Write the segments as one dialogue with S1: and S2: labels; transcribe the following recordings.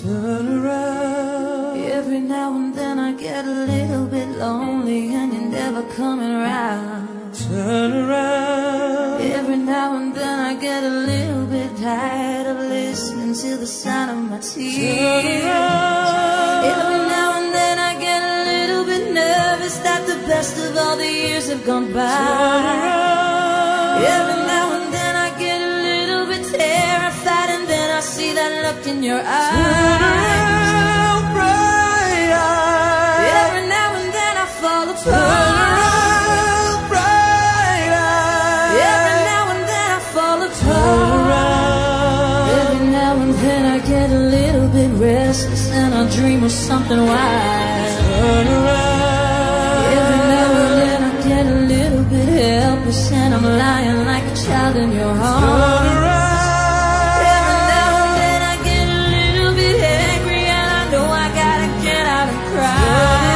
S1: Turn around.
S2: Every now and then I get a little bit lonely and you're never coming around.
S1: Turn around.
S2: Every now and then I get a little bit tired of listening to the sound of my tears.
S1: Turn around.
S2: Every now and then I get a little bit nervous that the best of all the years have gone by.
S1: Turn around.
S2: Every now and then I get a little bit terrified, and then I see that look in your eyes.
S1: Turn around, bright eyes.
S2: Every now and then I fall apart.
S1: Turn around, bright eyes.
S2: Every now and then I fall
S1: Turn
S2: apart.
S1: around.
S2: Every now and then I get a little bit restless and I dream of something wild.
S1: Turn around.
S2: Every now and then I get a little bit helpless and I'm lying like a child in your
S1: Turn
S2: arms.
S1: around.
S2: Every now and then I get a little bit angry and I know I gotta get out and cry.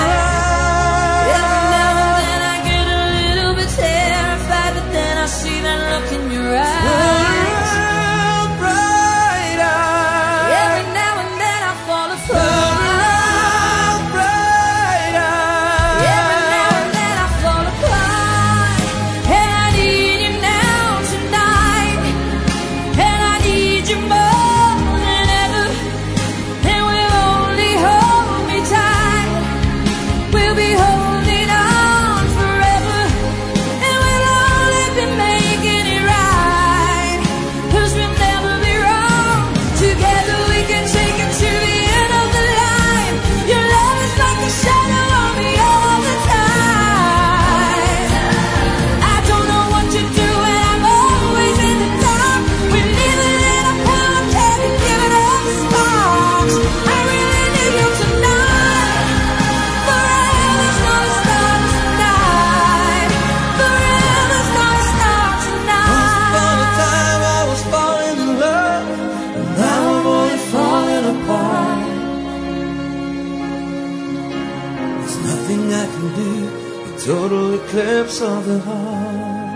S2: Every now and then I get a little bit terrified, but then I see that look in your eyes.
S1: Turn around, bright eyes.
S2: Every now and then I fall
S1: Turn
S2: apart.
S1: around, bright eyes.
S2: Every now and then I fall apart. And I need you now tonight. And I need you more than ever. And we'll only hold me tight. We'll be holding on forever. And we'll only be making it right. 'Cause we'll never be wrong. Together we can take it to the end of the line. Your love is like a shadow on me all the time. I don't know what to do and I'm always in the dark. We need a little power, can you give it up sparks? I really need you tonight. Forever's gonna start tonight. Forever's gonna start
S1: Once upon a
S2: tonight.
S1: time I was falling in love, and now I'm only falling apart. There's nothing I can do, a total eclipse of the heart.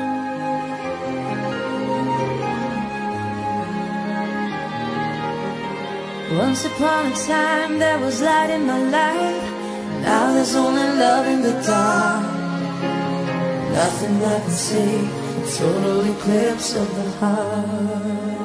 S2: Once upon a time there was light in my life. Now there's only love in the dark. Nothing I can see, a total eclipse of the heart.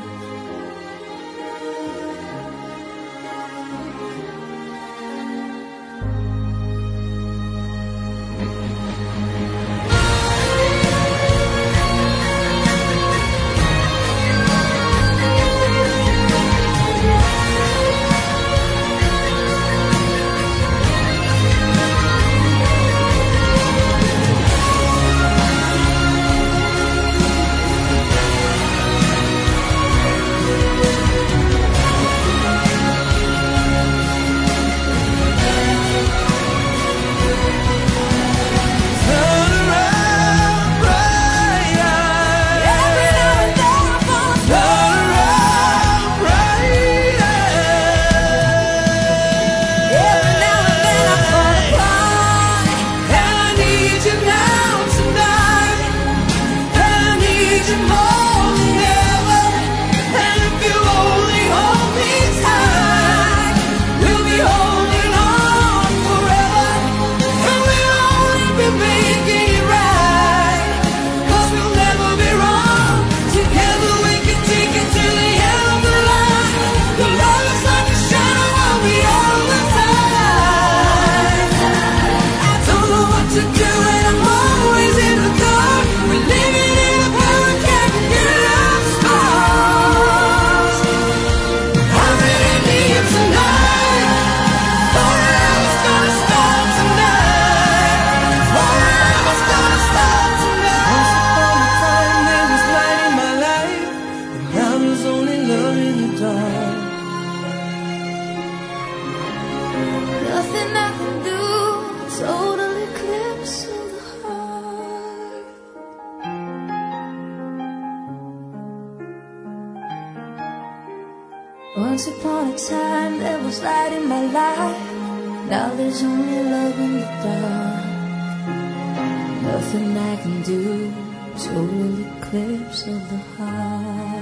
S1: Turn around, bright eyes.
S2: Every now and then I fall apart.
S1: Turn around, bright eyes.
S2: Every now and then I fall apart.
S1: And I need you now tonight. And I need you more than ever. And if you only hold me tight, we'll be holding on forever. And we'll only be making it right. 'Cause we'll never be wrong. Together we can take it to the end of the line. Your love is like a shadow on me all the time. I don't know what to do and I'm always in the dark. We're living in a world can't get up stars. I really need you tonight. Forever's gonna start tonight. Forever's gonna start tonight. Once upon a time there was light in my life, and now there's only love in the dark.
S2: Nothing I can do, total eclipse of the heart. Once upon a time there was light in my life. Now there's only love in the dark. Nothing I can do, total eclipse of the heart.